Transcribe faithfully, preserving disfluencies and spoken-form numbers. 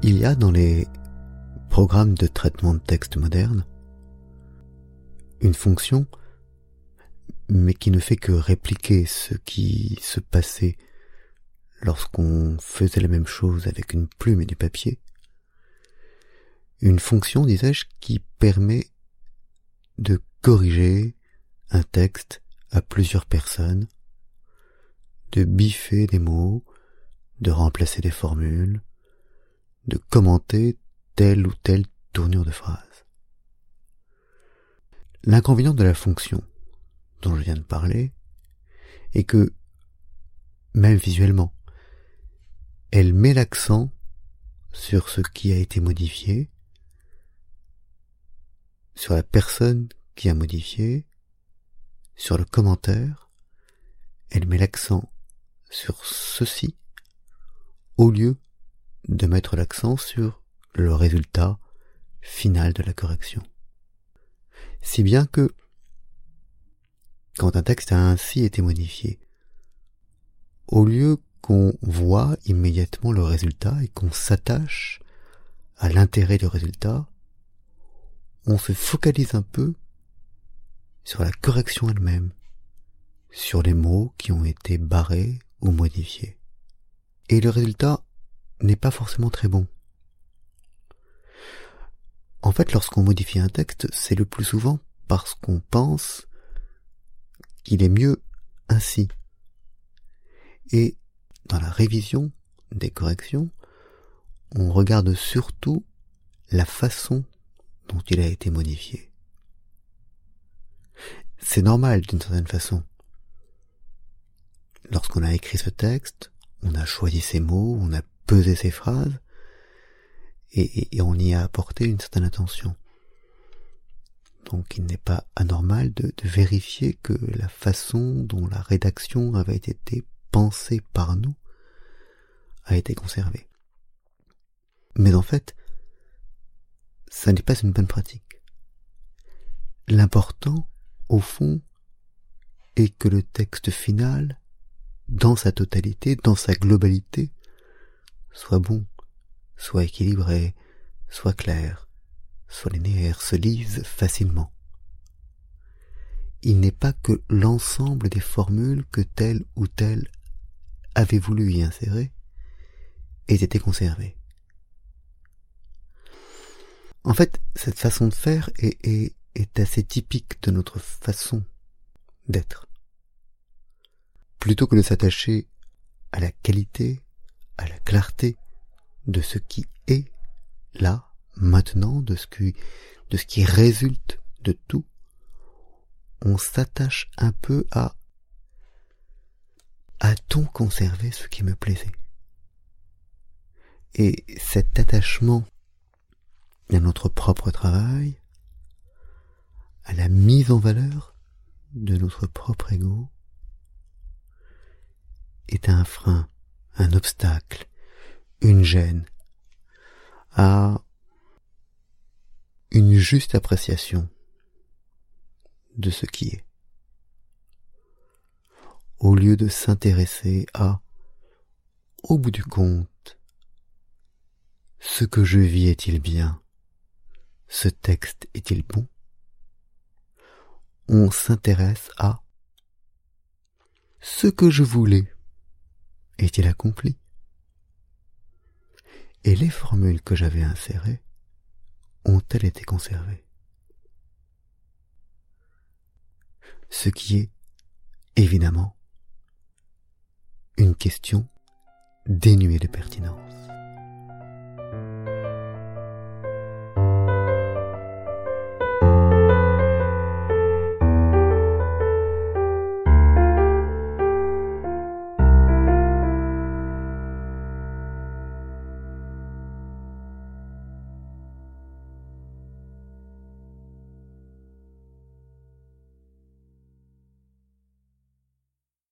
Il y a dans les programmes de traitement de texte modernes une fonction, mais qui ne fait que répliquer ce qui se passait lorsqu'on faisait la même chose avec une plume et du papier. Une fonction, disais-je, qui permet de corriger un texte à plusieurs personnes, de biffer des mots, de remplacer des formules, de commenter telle ou telle tournure de phrase. L'inconvénient de la fonction dont je viens de parler est que, même visuellement, elle met l'accent sur ce qui a été modifié, sur la personne qui a modifié, sur le commentaire. Elle met l'accent sur ceci au lieu de mettre l'accent sur le résultat final de la correction. Si bien que, quand un texte a ainsi été modifié, au lieu qu'on voit immédiatement le résultat et qu'on s'attache à l'intérêt du résultat, on se focalise un peu sur la correction elle-même, sur les mots qui ont été barrés ou modifiés. Et le résultat n'est pas forcément très bon. En fait, lorsqu'on modifie un texte, c'est le plus souvent parce qu'on pense qu'il est mieux ainsi. Et dans la révision des corrections, on regarde surtout la façon dont il a été modifié. C'est normal d'une certaine façon. Lorsqu'on a écrit ce texte, on a choisi ses mots, on a pesé ses phrases, et, et, et on y a apporté une certaine attention. Donc il n'est pas anormal de, de vérifier que la façon dont la rédaction avait été pensée par nous a été conservée. Mais en fait, ça n'est pas une bonne pratique. L'important, au fond, est que le texte final, dans sa totalité, dans sa globalité, soit bon, soit équilibré, soit clair, soit linéaire, se lise facilement. Il n'est pas que l'ensemble des formules que tel ou tel avait voulu y insérer aient été conservées. En fait, cette façon de faire est, est, est assez typique de notre façon d'être. Plutôt que de s'attacher à la qualité, à la clarté de ce qui est là, maintenant, de ce qui, de ce qui résulte de tout, on s'attache un peu à a-t-on conservé ce qui me plaisait? Et cet attachement à notre propre travail, à la mise en valeur de notre propre ego, est un frein, un obstacle, une gêne à une juste appréciation de ce qui est. Au lieu de s'intéresser à, au bout du compte, ce que je vis est-il bien? Ce texte est-il bon? On s'intéresse à ce que je voulais est-il accompli? Et les formules que j'avais insérées ont-elles été conservées? Ce qui est, évidemment, une question dénuée de pertinence.